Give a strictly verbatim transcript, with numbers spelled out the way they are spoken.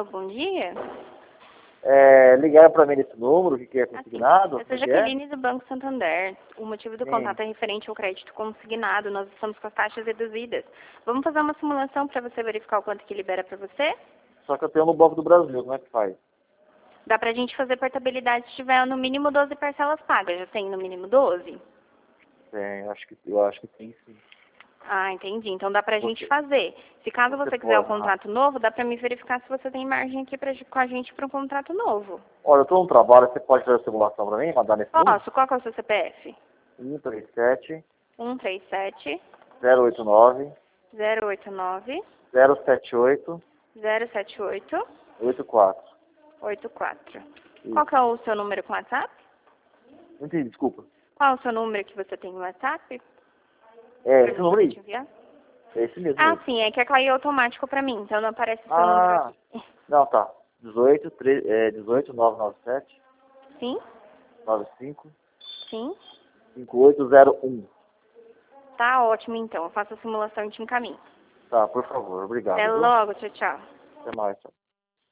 Alô, bom dia. É, ligaram para mim nesse número, que, que é consignado? Assim, eu sou que é? Jaqueline do Banco Santander. O motivo do Sim. contato é referente ao crédito consignado. Nós estamos com as taxas reduzidas. Vamos fazer uma simulação para você verificar o quanto que libera para você? Só que eu tenho no Banco do Brasil, como é que faz? Dá pra gente fazer portabilidade se tiver no mínimo doze parcelas pagas. Já tem no mínimo doze? Tem, acho que, eu acho que tem sim. Ah, entendi. Então dá pra Você, gente fazer. Se caso você você quiser o pode. Ah. contrato novo, dá pra me verificar se você tem margem aqui pra, com a gente para um contrato novo. Olha, eu estou no trabalho, você pode fazer a simulação para mim, mandar nesse número? Posso? Qual que é o seu C P F? um três sete, um três sete, zero oito nove, zero oito nove, zero sete oito, zero sete oito, oito quatro. oito quatro. Qual Isso. que é o seu número com WhatsApp? Não entendi, desculpa. Qual é o seu número que você tem no WhatsApp? É, Pra esse mim número poder aí? te enviar? É esse mesmo Ah, mesmo. sim, é que caiu automático pra mim, então não aparece o seu número Ah, aqui. não, tá. dezoito, tre- é, dezoito, nove nove sete, Sim? nove cinco, Sim? cinco oito zero um. Tá ótimo então, eu faço a simulação e te encaminho. Tá, por favor, Até obrigado, viu? logo, tchau, tchau. Até mais, tchau.